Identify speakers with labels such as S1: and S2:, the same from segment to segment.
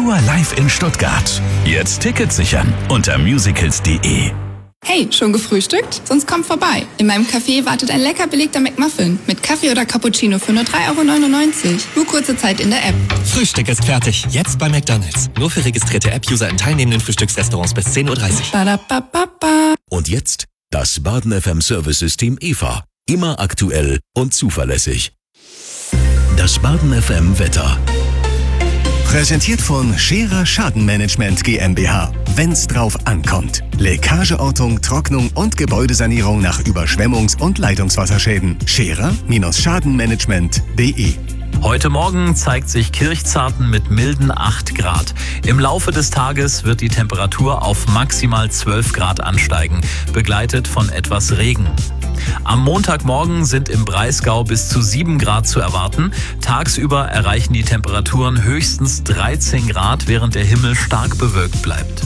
S1: Nur live in Stuttgart. Jetzt Tickets sichern unter musicals.de.
S2: Hey, schon gefrühstückt? Sonst kommt vorbei. In meinem Café wartet ein lecker belegter McMuffin mit Kaffee oder Cappuccino für nur 3,99 €. Nur kurze Zeit in der App.
S3: Frühstück ist fertig. Jetzt bei McDonald's. Nur für registrierte App-User in teilnehmenden Frühstücksrestaurants bis 10:30
S2: Uhr.
S4: Und jetzt das Baden FM Service-System EVA. Immer aktuell und zuverlässig. Das Baden FM Wetter.
S5: Präsentiert von Scherer Schadenmanagement GmbH. Wenn's drauf ankommt. Leckageortung, Trocknung und Gebäudesanierung nach Überschwemmungs- und Leitungswasserschäden. Scherer-Schadenmanagement.de.
S6: Heute Morgen zeigt sich Kirchzarten mit milden 8 Grad. Im Laufe des Tages wird die Temperatur auf maximal 12 Grad ansteigen, begleitet von etwas Regen. Am Montagmorgen sind im Breisgau bis zu 7 Grad zu erwarten. Tagsüber erreichen die Temperaturen höchstens 13 Grad, während der Himmel stark bewölkt bleibt.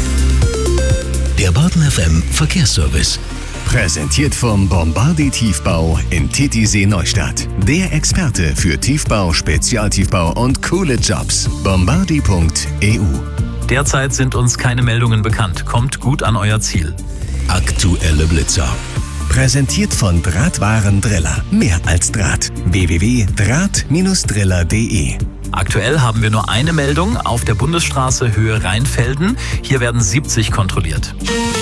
S4: Der Baden FM Verkehrsservice.
S5: Präsentiert vom Bombardi Tiefbau in Titisee Neustadt. Der Experte für Tiefbau, Spezialtiefbau und coole Jobs. Bombardi.eu.
S6: Derzeit sind uns keine Meldungen bekannt. Kommt gut an euer Ziel.
S4: Aktuelle Blitzer.
S5: Präsentiert von Drahtwaren Driller. Mehr als Draht. www.draht-driller.de.
S6: Aktuell haben wir nur eine Meldung auf der Bundesstraße Höhe Rheinfelden. Hier werden 70 kontrolliert.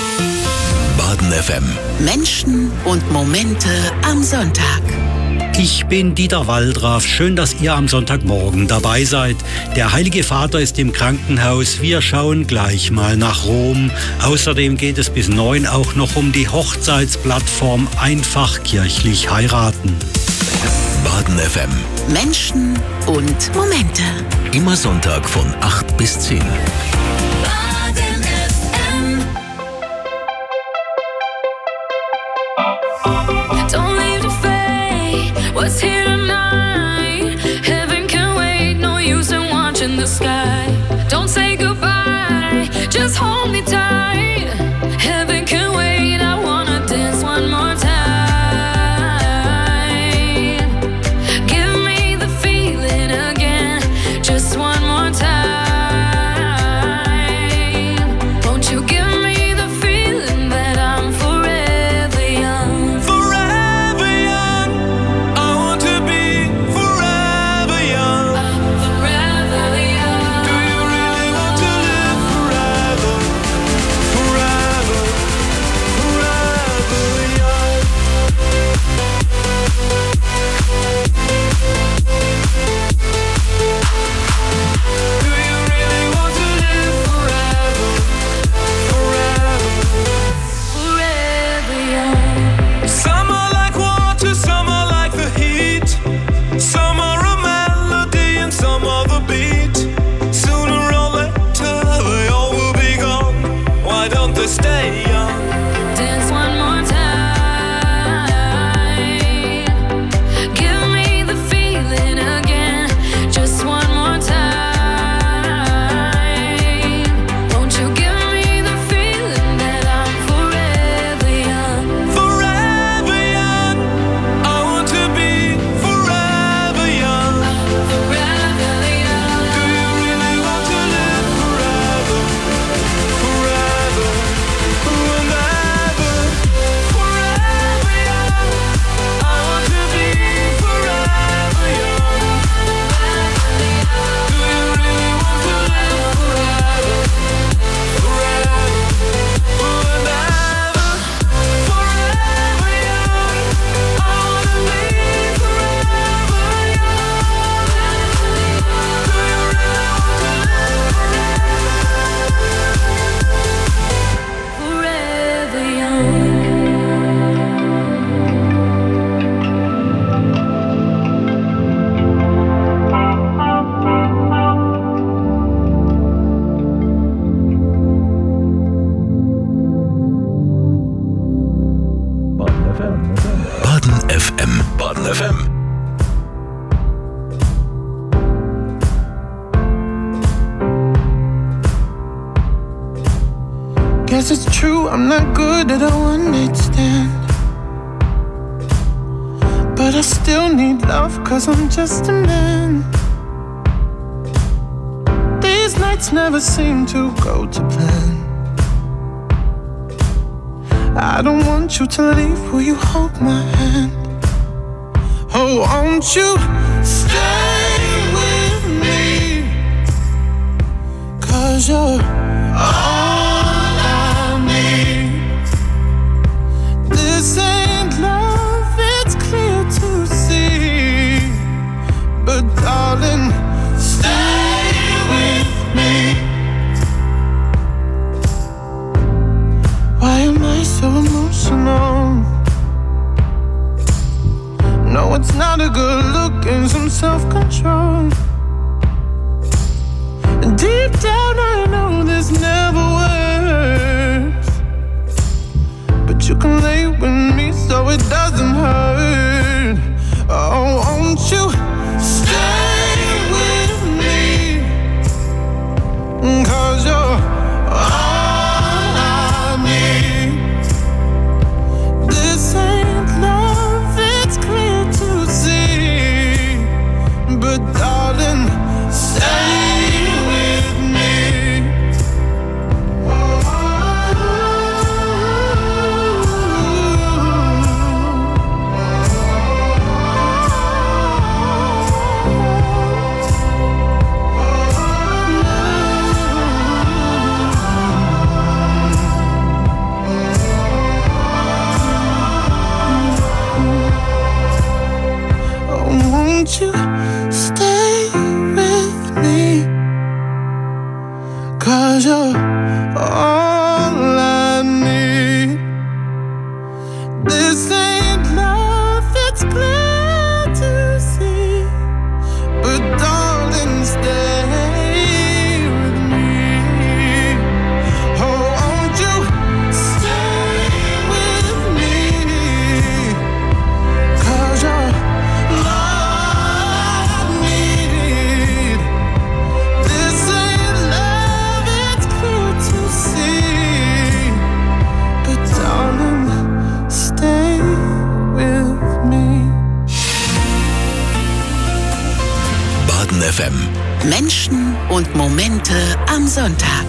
S4: Baden FM.
S7: Menschen und Momente am Sonntag.
S8: Ich bin Dieter Waldraff. Schön, dass ihr am Sonntagmorgen dabei seid. Der Heilige Vater ist im Krankenhaus. Wir schauen gleich mal nach Rom. Außerdem geht es bis 9 auch noch um die Hochzeitsplattform Einfach kirchlich heiraten.
S4: Baden FM.
S7: Menschen und Momente.
S4: Immer Sonntag von 8 bis 10.
S9: What's here tonight? Heaven can wait, no use in watching the sky. Don't say goodbye, just hold me tight. Heaven can wait, I wanna dance one more time. Give me the feeling again, just one more time. Won't you give me the feeling that I'm forever young? Forever young. Stay young. Dance one more time. Give me the feeling again, just one more time. Won't you give me the feeling that I'm forever young? Forever young. I want to be forever young. Forever young. Do you really want to live forever? Forever.
S4: Baden FM. Baden FM.
S10: Guess it's true, I'm not good at a one-night stand. But I still need love, 'cause I'm just a man. These these nights never seem to go to plan. I don't want you to leave, will you hold my hand? Oh, won't you stay with me? 'Cause you're all I need. This ain't love, it's clear to see. But darling, stay with me. Why am I so emotional? No, it's not a good look and some self-control. And deep down I know this never works, but you can lay with me so it doesn't hurt. Oh, won't you stay with me? 'Cause you're all I need. This ain't love, it's clear to see. But darling, stay with me. Oh, won't you stay with me? 'Cause you're all I need. This ain't love, it's clear to see. But darling, stay with me. Oh, won't you stay with me? 'Cause you're all I need. This ain't love, it's clear to see. But darling, stay with me.
S4: Baden FM.
S7: Menschen und Momente am Sonntag.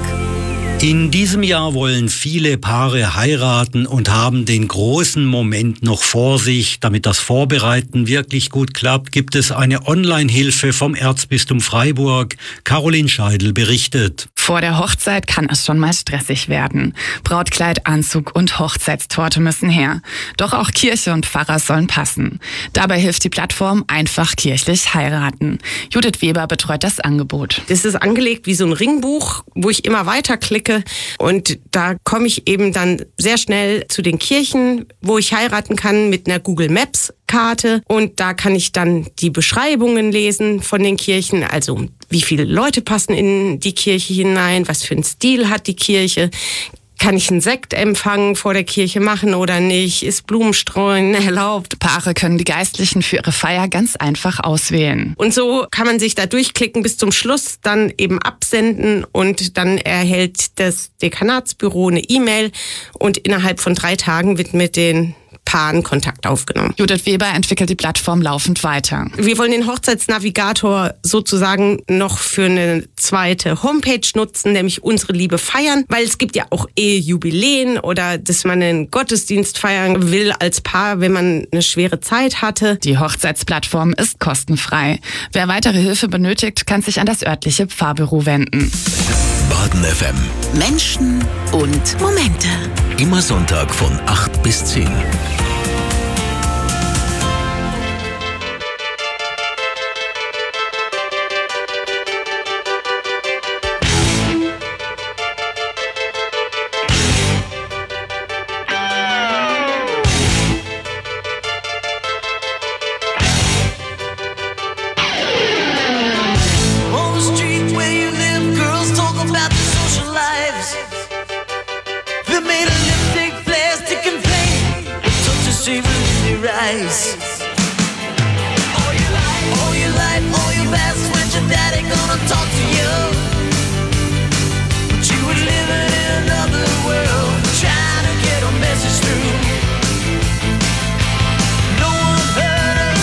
S8: In diesem Jahr wollen viele Paare heiraten und haben den großen Moment noch vor sich. Damit das Vorbereiten wirklich gut klappt, gibt es eine Online-Hilfe vom Erzbistum Freiburg. Caroline Scheidel berichtet.
S11: Vor der Hochzeit kann es schon mal stressig werden. Brautkleid, Anzug und Hochzeitstorte müssen her. Doch auch Kirche und Pfarrer sollen passen. Dabei hilft die Plattform Einfach kirchlich heiraten. Judith Weber betreut das Angebot.
S12: Das ist angelegt wie so ein Ringbuch, wo ich immer weiterklicke. Und da komme ich eben dann sehr schnell zu den Kirchen, wo ich heiraten kann mit einer Google Maps Karte. Und da kann ich dann die Beschreibungen lesen von den Kirchen. Also wie viele Leute passen in die Kirche hinein, was für einen Stil hat die Kirche. Kann ich einen Sektempfang vor der Kirche machen oder nicht? Ist Blumenstreuen erlaubt?
S11: Paare können die Geistlichen für ihre Feier ganz einfach auswählen.
S12: Und so kann man sich da durchklicken bis zum Schluss, dann eben absenden und dann erhält das Dekanatsbüro eine E-Mail und innerhalb von 3 Tagen wird mit den Paaren Kontakt aufgenommen.
S11: Judith Weber entwickelt die Plattform laufend weiter.
S12: Wir wollen den Hochzeitsnavigator sozusagen noch für eine zweite Homepage nutzen, nämlich Unsere Liebe feiern, weil es gibt ja auch Ehejubiläen oder dass man einen Gottesdienst feiern will als Paar, wenn man eine schwere Zeit hatte.
S11: Die Hochzeitsplattform ist kostenfrei. Wer weitere Hilfe benötigt, kann sich an das örtliche Pfarrbüro wenden.
S4: Baden FM.
S7: Menschen und Momente.
S4: Immer Sonntag von 8 bis 10.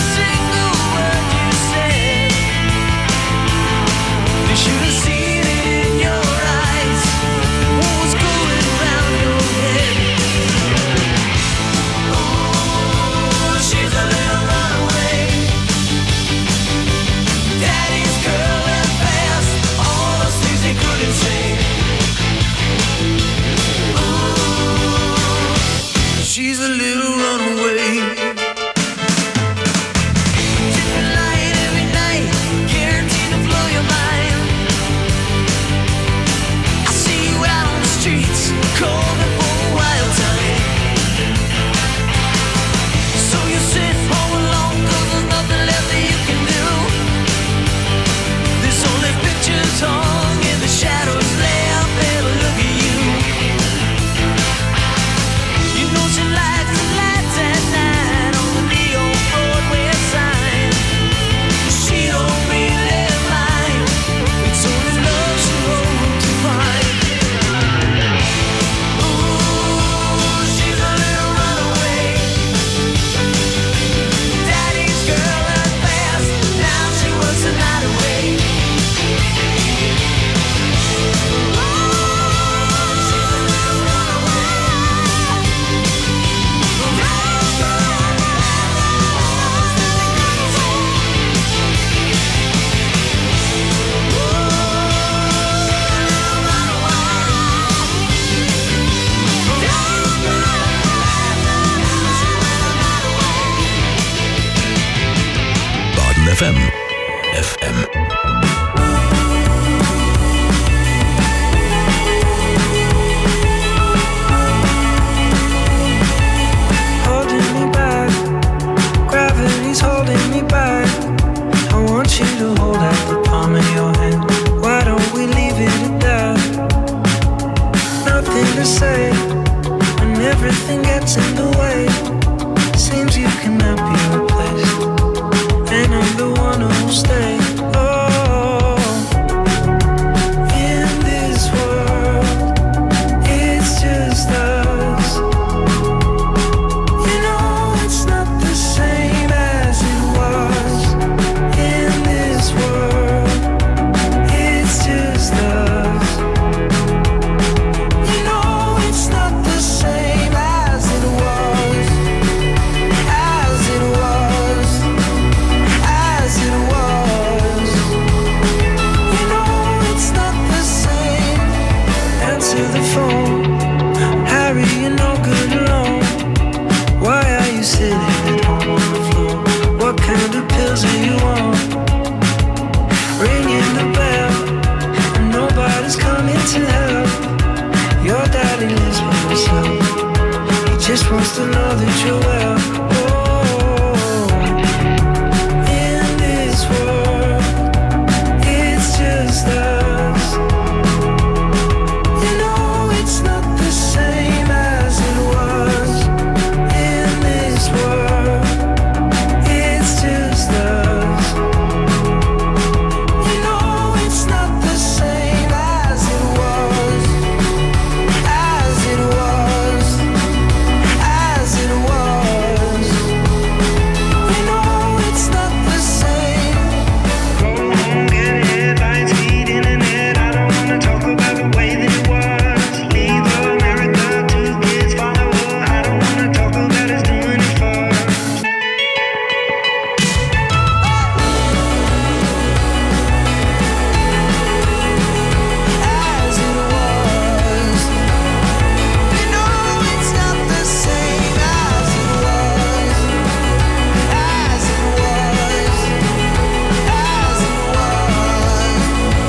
S9: Should've seen it to the phone. Harry, you're no good alone. Why are you sitting at home on the floor? What kind of pills are you on? Ringing the bell, and nobody's coming to help. Your daddy lives by himself. He just wants to know that you're well. Oh, in this world, it's just us. You know it's not the same as it was. In this world, it's just us. You know it's not the same as it was. As it was. As it was. You know it's not the same. Go home, get headlines, feed internet. I don't wanna talk about the way that it was. Leave America, 2 kids follow her. I don't wanna talk about us doing it first. As it was. You know it's not the same as it was. As it was. As it was.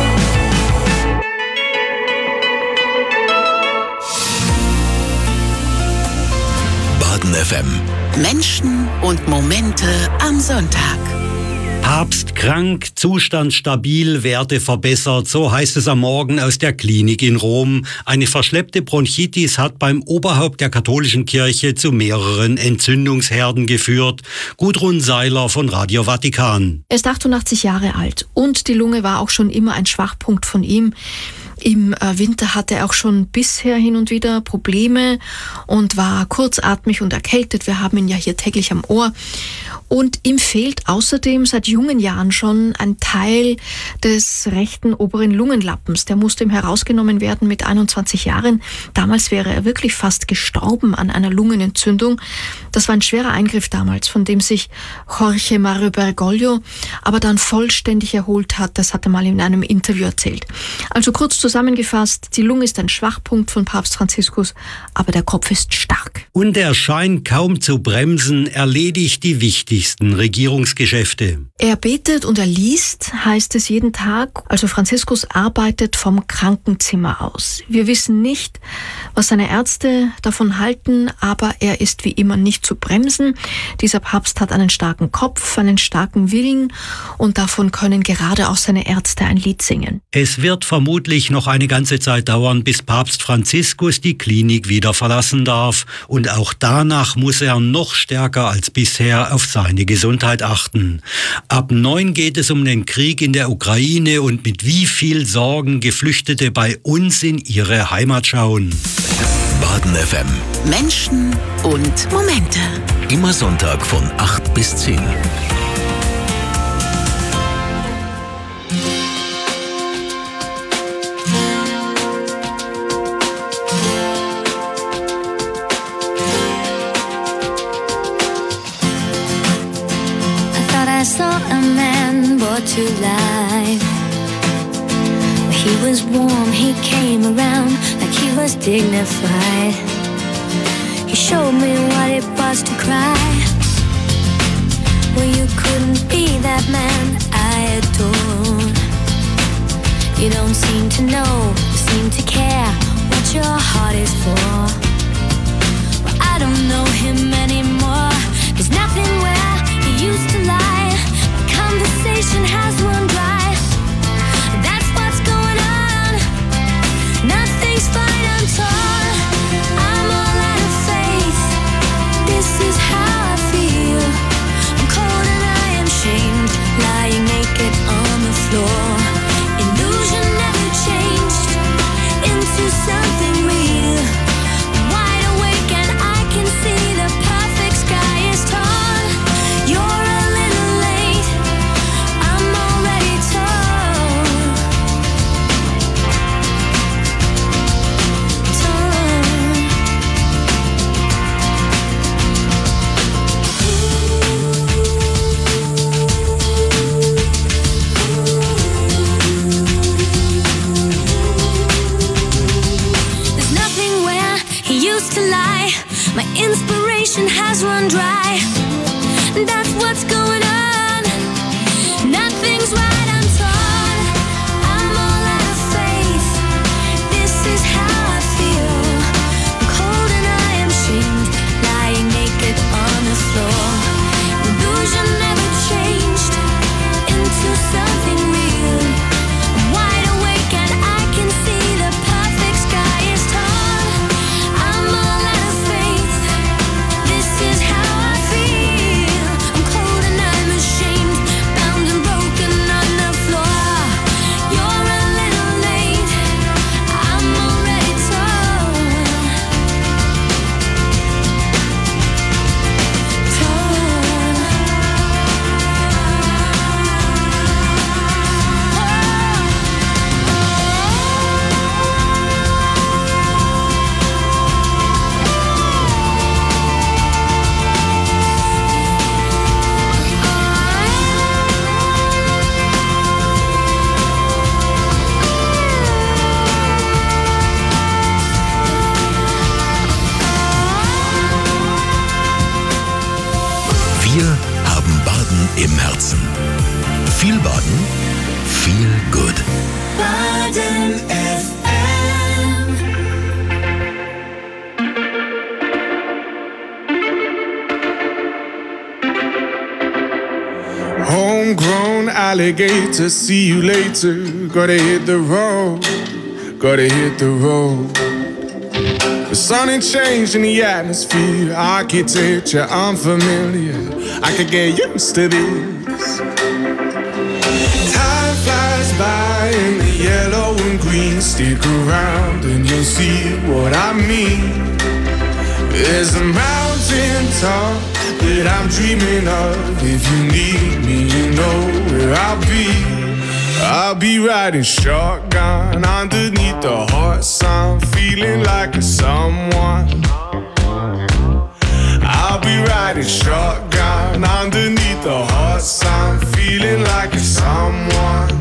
S4: Baden FM.
S7: Menschen und Momente am Sonntag.
S8: Papst krank, Zustand stabil, Werte verbessert, so heißt es am Morgen aus der Klinik in Rom. Eine verschleppte Bronchitis hat beim Oberhaupt der katholischen Kirche zu mehreren Entzündungsherden geführt. Gudrun Seiler von Radio Vatikan.
S13: Er ist 88 Jahre alt und die Lunge war auch schon immer ein Schwachpunkt von ihm. Im Winter hatte er auch schon bisher hin und wieder Probleme und war kurzatmig und erkältet. Wir haben ihn ja hier täglich am Ohr. Und ihm fehlt außerdem seit jungen Jahren schon ein Teil des rechten oberen Lungenlappens. Der musste ihm herausgenommen werden mit 21 Jahren. Damals wäre er wirklich fast gestorben an einer Lungenentzündung. Das war ein schwerer Eingriff damals, von dem sich Jorge Mario Bergoglio aber dann vollständig erholt hat. Das hat er mal in einem Interview erzählt. Also kurz zusammengefasst, die Lunge ist ein Schwachpunkt von Papst Franziskus, aber der Kopf ist stark.
S8: Und er scheint kaum zu bremsen, erledigt die wichtigsten Regierungsgeschäfte.
S13: Er betet und er liest, heißt es jeden Tag. Also Franziskus arbeitet vom Krankenzimmer aus. Wir wissen nicht, was seine Ärzte davon halten, aber er ist wie immer nicht zu bremsen. Dieser Papst hat einen starken Kopf, einen starken Willen und davon können gerade auch seine Ärzte ein Lied singen.
S8: Es wird vermutlich noch eine ganze Zeit dauern, bis Papst Franziskus die Klinik wieder verlassen darf. Und auch danach muss er noch stärker als bisher auf seine Gesundheit achten. Ab 9 geht es um den Krieg in der Ukraine und mit wie viel Sorgen Geflüchtete bei uns in ihre Heimat schauen.
S4: Baden FM.
S7: Menschen und Momente.
S4: Immer Sonntag von 8 bis 10.
S14: I saw a man brought to life. He was warm, he came around like he was dignified. He showed me what it was to cry. Well, you couldn't be that man I adored. You don't seem to know, you seem to care what your heart is for. Well, I don't know him anymore. There's nothing where he used to lie. Conversation has run dry. That's what's going on. Nothing's fine, I'm torn. I'm all out of faith. This is how I feel. I'm cold and I am shamed, lying naked on the floor. Illusion never changed. My inspiration has run dry. That's what's going on. Nothing's right, I'm torn. I'm all out of faith. This is how I feel. I'm cold and I am shamed, lying naked on the floor. Illusion never changed into something real. I'm wide awake and I can see the perfect sky is torn. I'm all out of faith. This is how I feel. I'm cold and I'm ashamed, bound and broken on the floor. You're a little late. I'm already torn.
S4: Wir haben Baden im Herzen. Viel Baden, viel gut.
S9: Baden FM.
S10: Homegrown alligator, see you later. Gotta hit the road, gotta hit the road. The sun ain't changed in the atmosphere, architecture unfamiliar. I could get used to this. Time flies by in the yellow and green. Stick around and you'll see what I mean. There's a mountain top that I'm dreaming of. If you need me, you know where I'll be. I'll be riding shotgun underneath the hot sun, feeling like a someone. I'll be riding shotgun underneath the hot sun, feeling like a someone.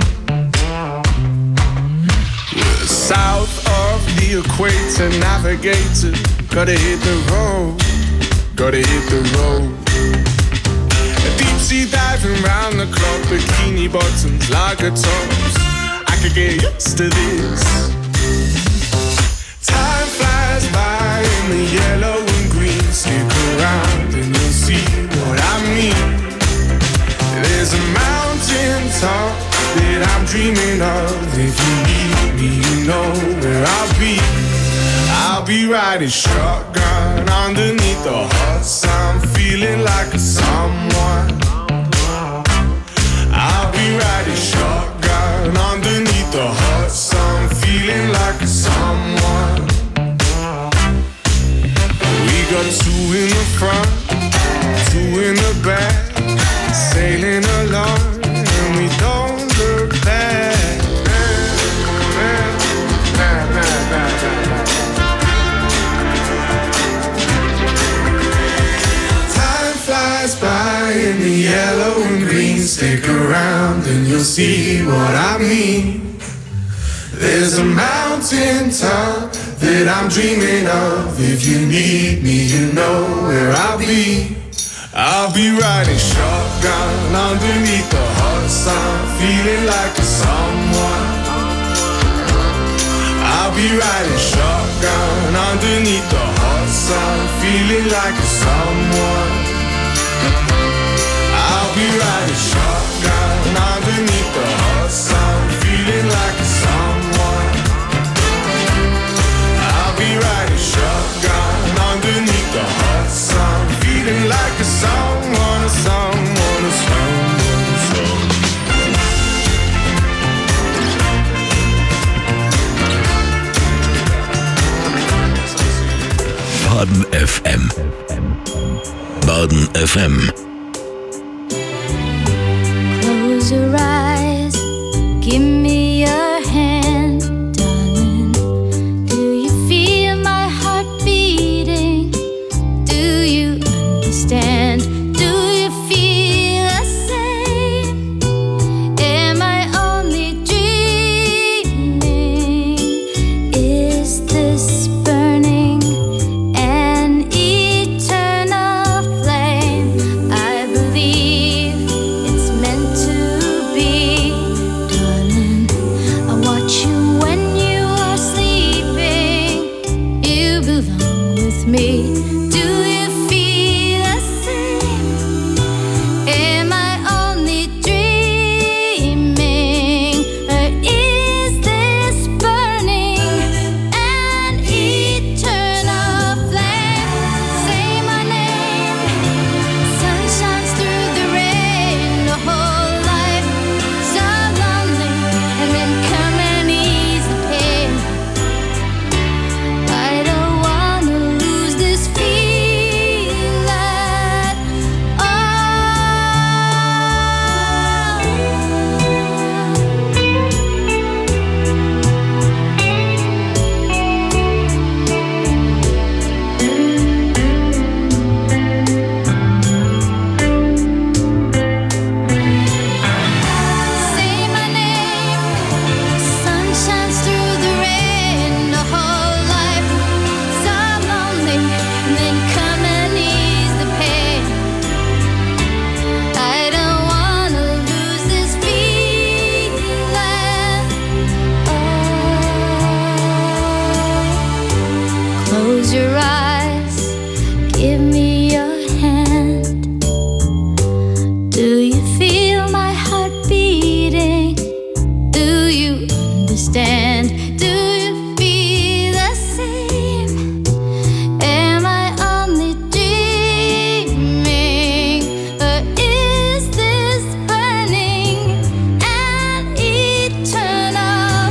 S10: We're south of the equator, navigator. Gotta hit the road, gotta hit the road. Deep sea diving round the clock, bikini bottoms, lager tops. I could get used to this. Time flies by in the yellow and green. Stick around and you'll see what I mean. There's a mountain top that I'm dreaming of. If you need me, you know where I'll be. I'll be riding shotgun underneath the hot sun, feeling like a someone. I'll be riding shotgun underneath the hot sun, feeling like a someone. We got two in the front, two in the back, sailing along and we don't look back. By in the yellow and green. Stick around and you'll see what I mean. There's a mountain top that I'm dreaming of. If you need me, you know where I'll be. I'll be riding shotgun underneath the hot sun, feeling like a someone. I'll be riding shotgun underneath the hot sun, feeling like a someone. I'll be riding shotgun underneath the hot sun, feeling like a someone. I'll be riding shotgun underneath the hot sun, feeling like a someone, a someone, a someone, a someone.
S4: Baden FM. Baden FM.
S14: Close your eyes, give me your hand, darling. Do you feel my heart beating? Do you understand? Do you feel the same? Am I only dreaming? Is this burning an illusion? Close your eyes, give me your hand. Do you feel my heart beating? Do you understand? Do you feel the same? Am I only dreaming? Or is this burning an eternal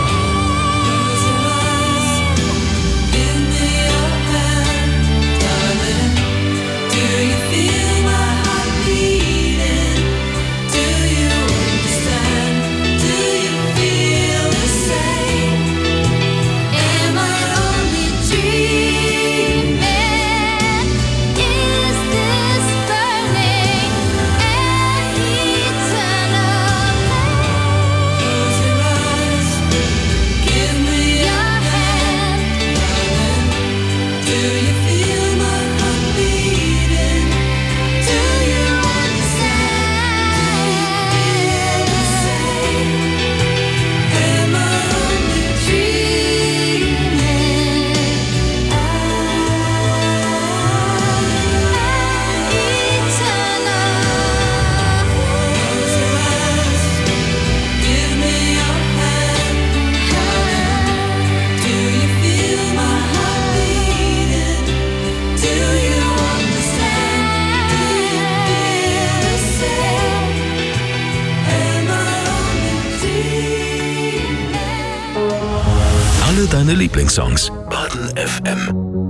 S14: flame? Give me your hand, darling. Do you feel my heart beating? Do you understand? Do you feel the same? Am I only dreaming? Is this burning an eternal flame? Close your eyes, give me your hand, darling. Do you feel my heart beating? Do you understand? Do you feel the same? Am I only
S4: Alle deine Lieblingssongs. Baden FM.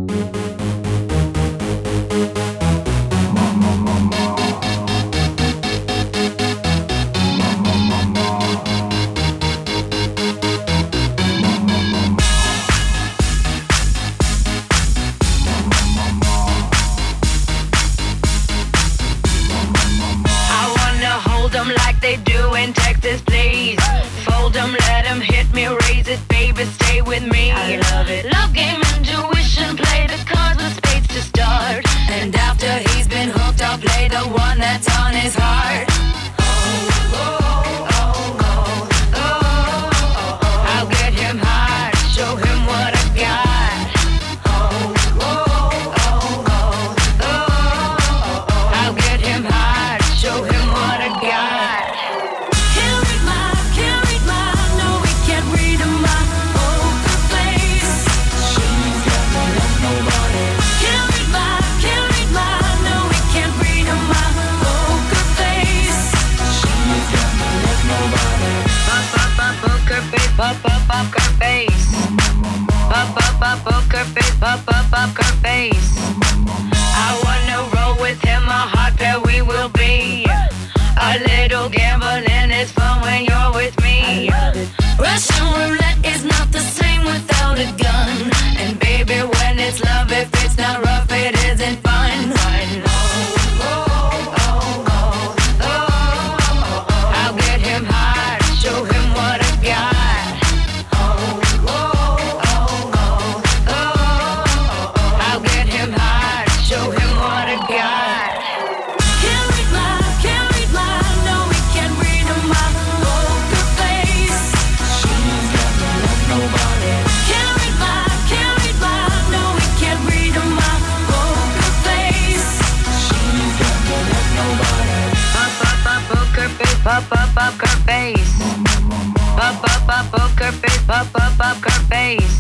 S15: I wanna hold them like they do in Texas, please. Fold them, let them hit me, raise it, baby, stay with me. I love it. Love game, intuition, play the cards with spades to start. And after he's been hooked, I'll play the one that's on his heart. I'll get him hard, show him what I got. I'll get him hard, show him what I got. Can't read my, no, we can't read my poker face. She's got me like nobody. Can't read my, no, we can't read my poker face. She's got me like nobody. Poker face, poker face. Poker face, poker face. I wanna roll with him, a hot pair we will be. A little gambling is fun when you're with me. Russian roulette is not the same without a gun. And baby, when it's love, if it's not rough, it isn't fun. I'll get him hard, show him what I got. I'll get him hard, show him what I got. Can't read my, no, we can't read my poker face. She's got me like nobody. Can't read my, no, we can't read my poker face. She's got me like nobody. Poker face, poker face. Poker face, poker face.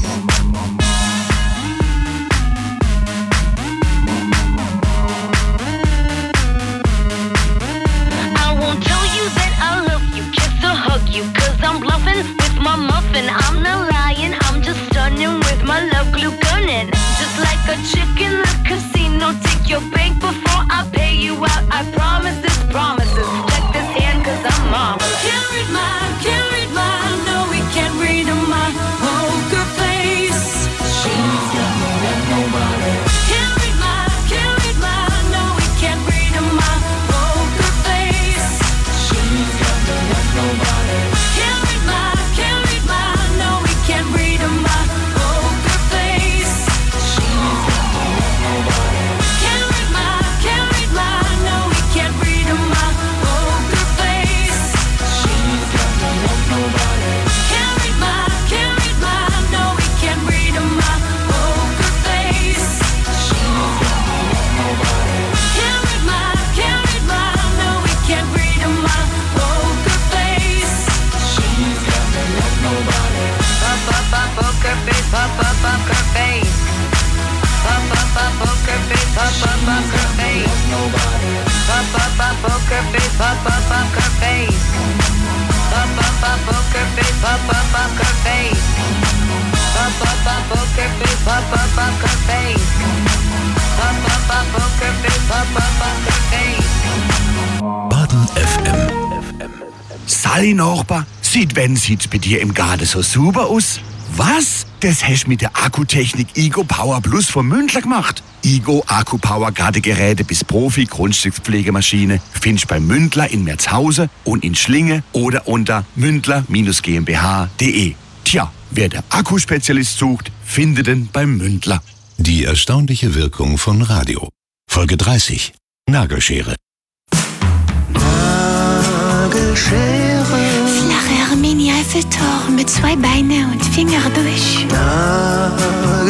S15: I won't tell you that I love you, kiss or hug you, 'cause I'm bluffing with my muffin. I'm not lying, I'm just stunning with my love glue gunning. Just like a chick in the casino, take your bank before I pay you out. I promise this promises. Check this hand 'cause I'm marvelous. Can't read my, no, we can't read my poker face. She's got me like nobody. Can't read my, no, we can't read my poker face. She's got me like nobody. Can't read my, no, we poker face, poker face. Poker face, poker face. Poker face, poker face. Poker face, poker face. Poker face, poker face.
S4: Baden FM. Sally Nachbar, sieht bei dir im Garten so super aus? Was? Das hast mit der Akkutechnik Igo Power Plus von Mündler gemacht. Igo Akku Power Gartengeräte bis Profi Grundstückspflegemaschine findest bei Mündler in Merzhausen und in Schlinge oder unter mündler-gmbh.de. Tja, wer der Akkuspezialist sucht, findet ihn beim Mündler.
S5: Die erstaunliche Wirkung von Radio. Folge 30. Nagelschere.
S14: Flache Mini Eiffeltoren mit 2 Beinen und Finger durch.